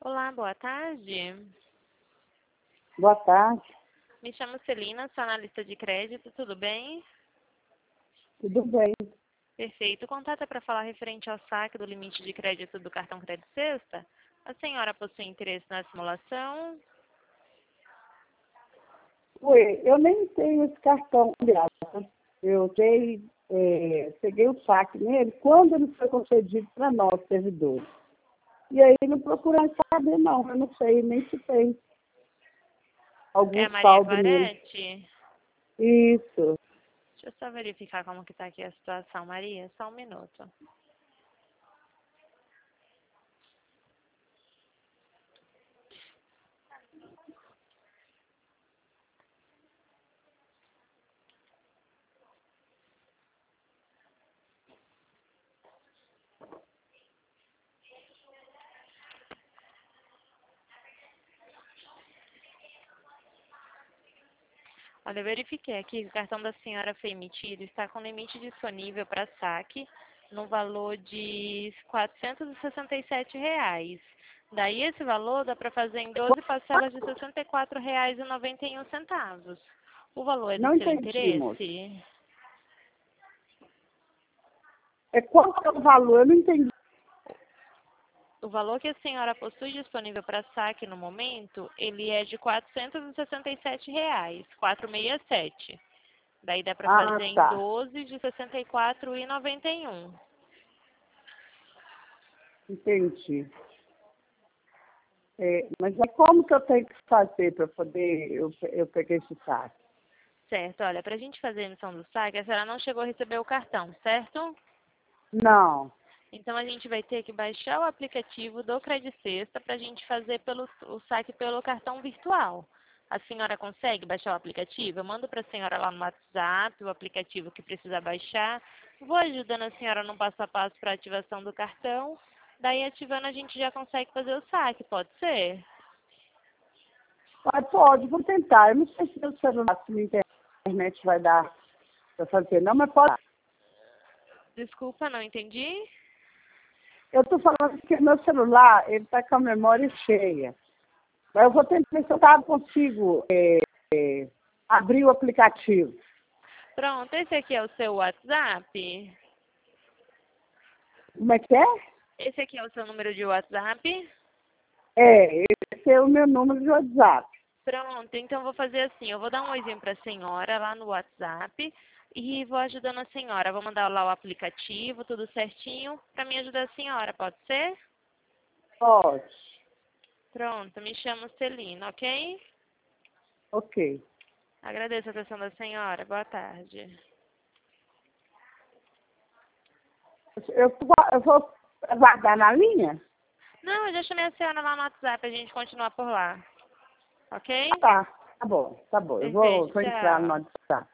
Olá, boa tarde. Boa tarde, Me chamo Celina, sou analista de crédito, tudo bem? tudo bem? Perfeito. O contato é para falar referente ao saque do limite de crédito do cartão Crédito Sexta. A senhora possui interesse na simulação? Ué, eu nem tenho esse cartão, aliás. Eu peguei o saque nele quando ele foi concedido para nós, servidores. E aí não procurei saber, não. Eu não sei nem se tem É algum a Maria saldo nele. Clarete? Isso. Deixa eu só verificar como que está aqui a situação, Maria. Só um minuto. Olha, eu verifiquei aqui que o cartão da senhora foi emitido, está com limite disponível para saque no valor de R$ 467. Daí esse valor dá para fazer em 12 parcelas de R$ 64,91. O valor é do Não seu entendi, moço. interesse? Qual que é o valor? Eu não entendi. O valor que a senhora possui disponível para saque no momento, ele é de R$ 467, 467. Daí dá para Ah, fazer em tá. 12 de R$ 64,91. Entendi. Mas como que eu tenho que fazer para poder eu pegar esse saque? Certo, olha, para a gente fazer a emissão do saque, a senhora não chegou a receber o cartão, certo? Não. Então a gente vai ter que baixar o aplicativo do Credit Sexta para a gente fazer o saque pelo cartão virtual. A senhora consegue baixar o aplicativo? Eu mando para a senhora lá no WhatsApp o aplicativo que precisa baixar. Vou ajudando a senhora no passo a passo para a ativação do cartão. Daí ativando a gente já consegue fazer o saque, pode ser? Mas pode, vou tentar. Eu não sei se meu celular, se minha internet vai dar para fazer, não, mas pode. Desculpa, não entendi. Eu estou falando que meu celular, ele está com a memória cheia. Mas eu vou tentar ver se eu consigo abrir o aplicativo. Pronto, esse aqui é o seu WhatsApp? Como é que é? Esse aqui é o seu número de WhatsApp? Esse é o meu número de WhatsApp. Pronto, então vou fazer assim, eu vou dar um oizinho para a senhora lá no WhatsApp e vou ajudando a senhora. Vou mandar lá o aplicativo, tudo certinho, para me ajudar a senhora, pode ser? Pode. Pronto, me chamo Celina, ok? Ok. Agradeço a atenção da senhora, boa tarde. Eu vou aguardar na linha? Não, eu já chamei a senhora lá no WhatsApp, a gente continua por lá, ok? Tá bom, tá bom. Eu Perfeito, vou entrar no tchau. WhatsApp.